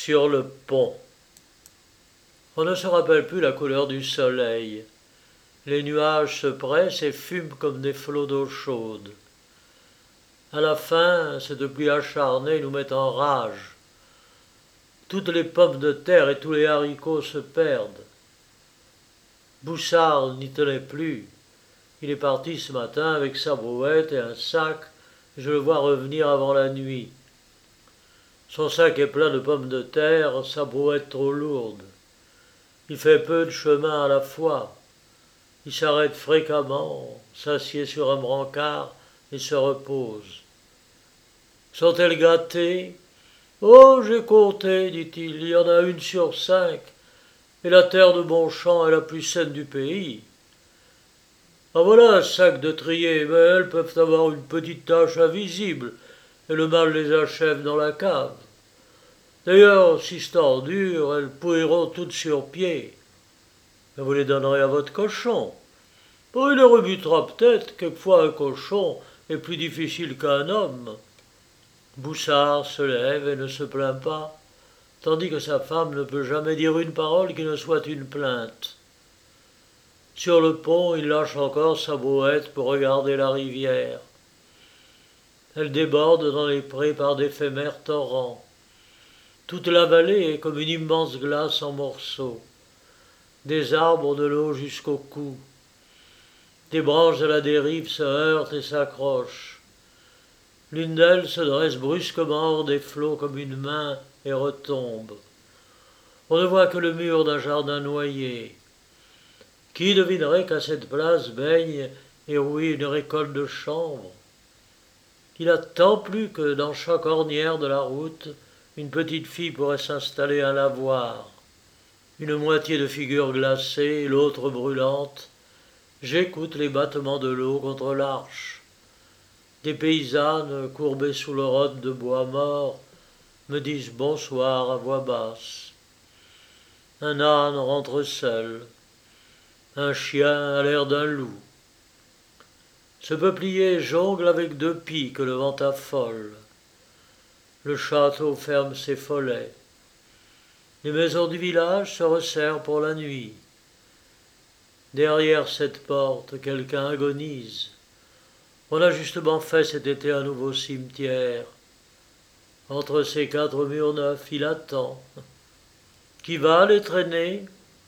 Sur le pont. On ne se rappelle plus la couleur du soleil. Les nuages se pressent et fument comme des flots d'eau chaude. À la fin, cette pluie acharnée nous met en rage. Toutes les pommes de terre et tous les haricots se perdent. Boussard n'y tenait plus. Il est parti ce matin avec sa brouette et un sac. Je le vois revenir avant la nuit. Son sac est plein de pommes de terre, sa brouette trop lourde. Il fait peu de chemin à la fois. Il s'arrête fréquemment, s'assied sur un brancard et se repose. Sont-elles gâtées? Oh, j'ai compté, dit-il, il y en a 1 sur 5, et la terre de Bonchamp est la plus saine du pays. Ah voilà un sac de trier, mais elles peuvent avoir une petite tache invisible, et le mal les achève dans la cave. D'ailleurs, si c'est dur, elles pourriront toutes sur pied. Mais vous les donnerez à votre cochon. Bon, il les rebutera peut-être, quelquefois un cochon est plus difficile qu'un homme. Boussard se lève et ne se plaint pas, tandis que sa femme ne peut jamais dire une parole qui ne soit une plainte. Sur le pont, il lâche encore sa brouette pour regarder la rivière. Elle déborde dans les prés par d'éphémères torrents. Toute la vallée est comme une immense glace en morceaux. Des arbres ont de l'eau jusqu'au cou. Des branches de la dérive se heurtent et s'accrochent. L'une d'elles se dresse brusquement hors des flots comme une main et retombe. On ne voit que le mur d'un jardin noyé. Qui devinerait qu'à cette place baigne et rouille une récolte de chanvre? Il a tant plu que dans chaque ornière de la route, une petite fille pourrait s'installer à la voir. Une moitié de figure glacée, l'autre brûlante. J'écoute les battements de l'eau contre l'arche. Des paysannes, courbées sous le rôde de bois mort, me disent bonsoir à voix basse. Un âne rentre seul. Un chien a l'air d'un loup. Ce peuplier jongle avec 2 pies que le vent affole. Le château ferme ses follets. Les maisons du village se resserrent pour la nuit. Derrière cette porte, quelqu'un agonise. On a justement fait cet été un nouveau cimetière. Entre ces 4 murs neufs, il attend. Qui va les traîner?